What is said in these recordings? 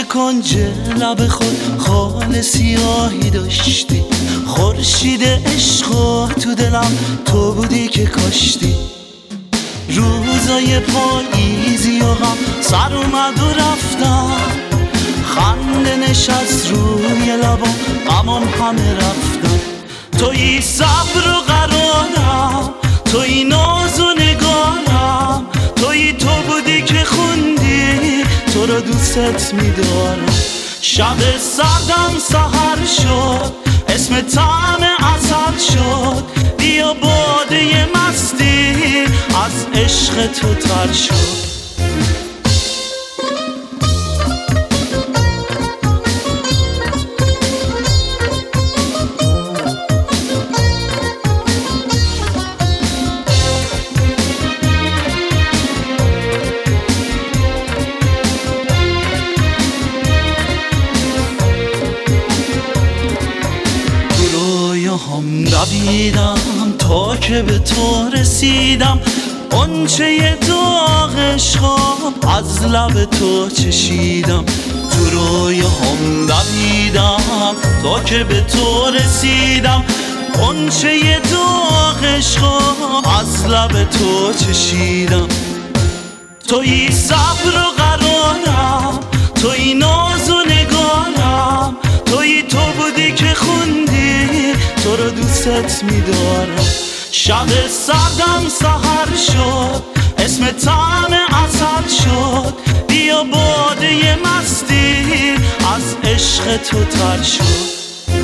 کنج لب خود خال سیاهی داشتی، خورشید عشق تو دلم تو بودی که کاشتی. روزای پاییزی و غم سر اومد و رفتم، خنده نشست روی لبام، غمام همه رفتم. تویی صبر و قرارم، تویی ناز و نگارم، تویی تو بودی که خوندی تو رو دوست میدارم. شب سردم سحر شد، اسم طعم عسل شد، بیا باده مستی از عشق تو تر شد. هم دویدم تا که به تو رسیدم، غنچه داغ عشقم از لب تو چشیدم. تو رویاهم دویدم تا که به تو رسیدم، غنچه داغ عشقم از لب تو چشیدم. تویی صبر و قرارم، تویی ناز و نگارم، تویی تو بودی که خوندی تو رو دوست میدارم. شب سردم سحر شد، اسم طعم عسل شد، بیا باده مستی از عشق تو تر شد.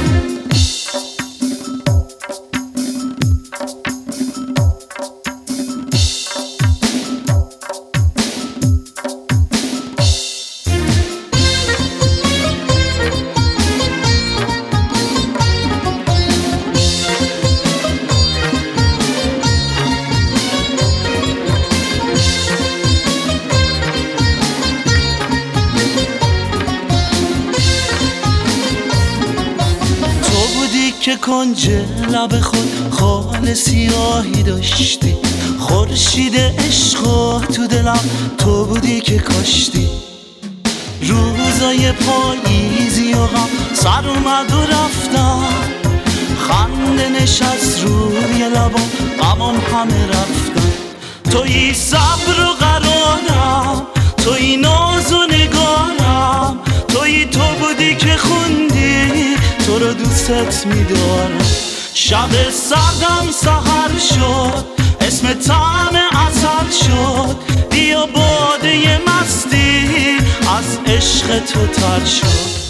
که کنج لب خود خال سیاهی داشتی، خورشید عشق تو دلم تو بودی که کاشتی. روزای پاییزی و غم سر اومد و رفتم، خنده نشست روی لبام، غمام همه رفتم. تویی صبر و قرارم، تویی ناز و نگارم، تویی تو بودی که خوندی تو رو دوست میدارم. شب سردم سحر شد، اسم طعم عسل شد، بیا باده مستی از عشق تو تر شد.